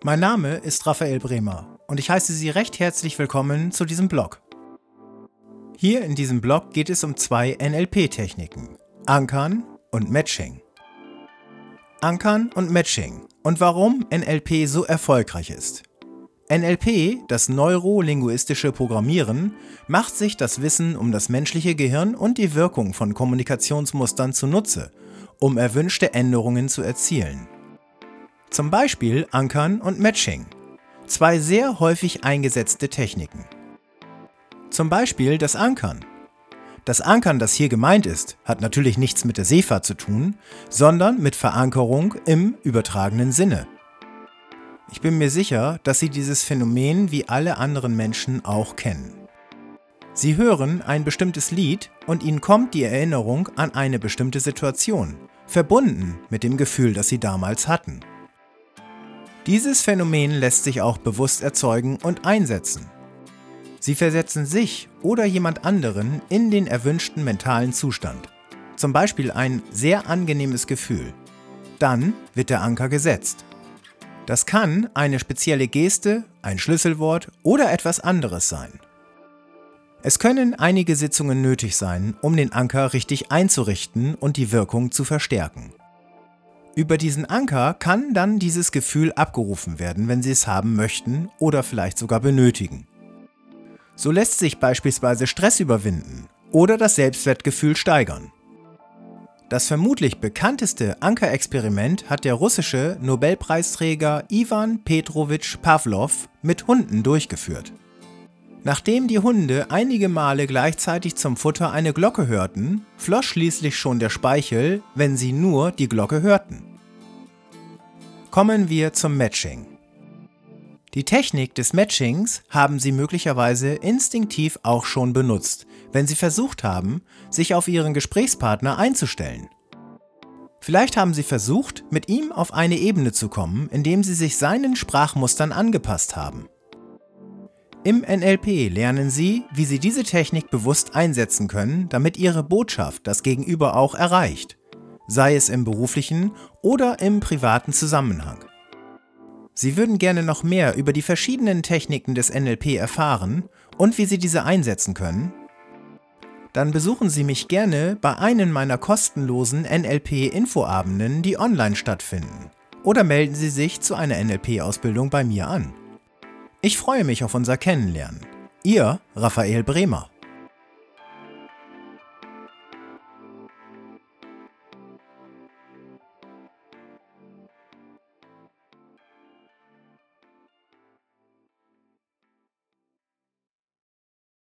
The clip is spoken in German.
Mein Name ist Raphael Bremer und ich heiße Sie recht herzlich willkommen zu diesem Blog. Hier in diesem Blog geht es um zwei NLP-Techniken, Ankern und Matching. Ankern und Matching und warum NLP so erfolgreich ist. NLP, das neurolinguistische Programmieren, macht sich das Wissen um das menschliche Gehirn und die Wirkung von Kommunikationsmustern zunutze, um erwünschte Änderungen zu erzielen. Zum Beispiel Ankern und Matching, zwei sehr häufig eingesetzte Techniken. Zum Beispiel das Ankern. Das Ankern, das hier gemeint ist, hat natürlich nichts mit der Seefahrt zu tun, sondern mit Verankerung im übertragenen Sinne. Ich bin mir sicher, dass Sie dieses Phänomen wie alle anderen Menschen auch kennen. Sie hören ein bestimmtes Lied und Ihnen kommt die Erinnerung an eine bestimmte Situation, verbunden mit dem Gefühl, das Sie damals hatten. Dieses Phänomen lässt sich auch bewusst erzeugen und einsetzen. Sie versetzen sich oder jemand anderen in den erwünschten mentalen Zustand, zum Beispiel ein sehr angenehmes Gefühl. Dann wird der Anker gesetzt. Das kann eine spezielle Geste, ein Schlüsselwort oder etwas anderes sein. Es können einige Sitzungen nötig sein, um den Anker richtig einzurichten und die Wirkung zu verstärken. Über diesen Anker kann dann dieses Gefühl abgerufen werden, wenn Sie es haben möchten oder vielleicht sogar benötigen. So lässt sich beispielsweise Stress überwinden oder das Selbstwertgefühl steigern. Das vermutlich bekannteste Ankerexperiment hat der russische Nobelpreisträger Iwan Petrowitsch Pawlow mit Hunden durchgeführt. Nachdem die Hunde einige Male gleichzeitig zum Futter eine Glocke hörten, floss schließlich schon der Speichel, wenn sie nur die Glocke hörten. Kommen wir zum Matching. Die Technik des Matchings haben Sie möglicherweise instinktiv auch schon benutzt, wenn Sie versucht haben, sich auf Ihren Gesprächspartner einzustellen. Vielleicht haben Sie versucht, mit ihm auf eine Ebene zu kommen, indem Sie sich seinen Sprachmustern angepasst haben. Im NLP lernen Sie, wie Sie diese Technik bewusst einsetzen können, damit Ihre Botschaft das Gegenüber auch erreicht, sei es im beruflichen oder im privaten Zusammenhang. Sie würden gerne noch mehr über die verschiedenen Techniken des NLP erfahren und wie Sie diese einsetzen können? Dann besuchen Sie mich gerne bei einem meiner kostenlosen NLP-Infoabenden, die online stattfinden, oder melden Sie sich zu einer NLP-Ausbildung bei mir an. Ich freue mich auf unser Kennenlernen. Ihr Raphael Bremer.